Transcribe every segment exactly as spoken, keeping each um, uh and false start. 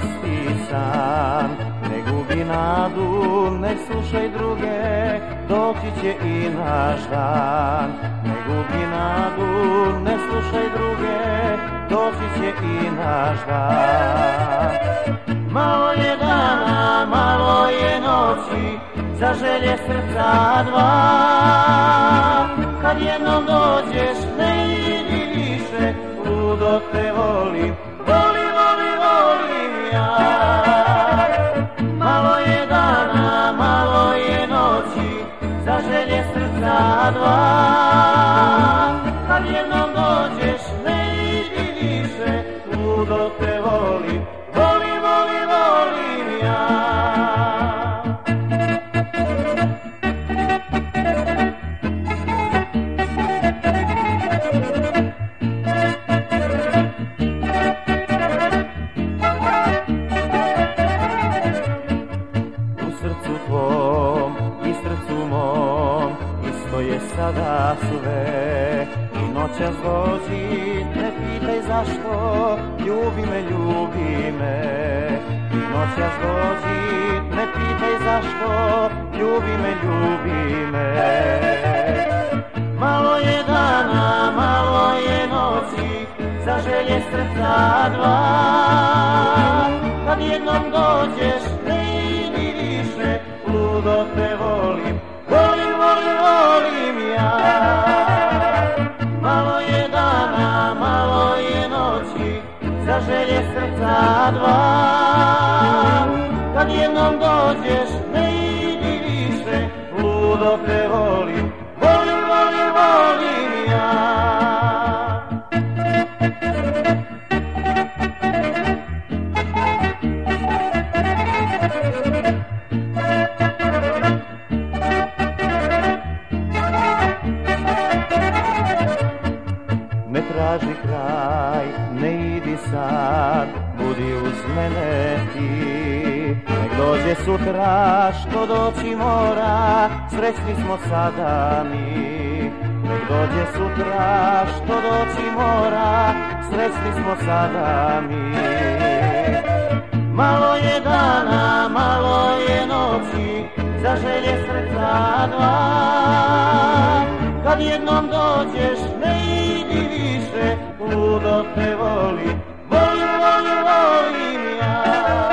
isti san. Ne gubi nadu, ne slušaj druge, doći će i naš dan. Ne gubi nadu, ne slušaj druge, doći će i naš dan. Malo je dana, malo je noći, za želje srca dva. Kad jednom dođeš, ne idi više, ludo te volim, volim, volim, volim ja. Malo je dana, malo je noći, za želje srca dva. Kad jednom dođeš, ne idi više, ludo te volim, volim, volim, volim ja. I srcu mom isto je sada sve. I noćas dođi, ne pitaj zašto, ljubi me, ljubi me. I noćas dođi, ne pitaj zašto, ljubi me, ljubi me. Malo je dana, malo je noći, za želje srca dva. Kad jednom dođeš, ne idi više, ludo te volim, volim, volim, volim ja. Malo je dana, malo je noći, za želje srca dva. Kad jednom dođeš, ne idi više, ludo te volim, volim, volim, volim ja. Ne traži kraj, ne idi sad, budi uz mene ti. Nek dođe sutra što doći mora, srećni smo sada mi. Nek dođe sutra što doći mora, srećni smo sada mi. Malo je dana, malo je noći, za želje srca dva. Kad jednom dođeš, ne idi više, ludo te volim, volim, volim, volim ja.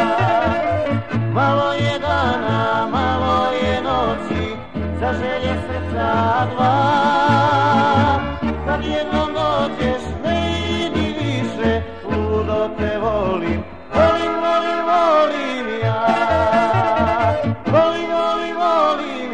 Malo je dana, malo je noći, za želje srca dva. Kad jednom dođeš, ne idi više, ludo te volim, volim, volim, volim ja. Volim, volim, volim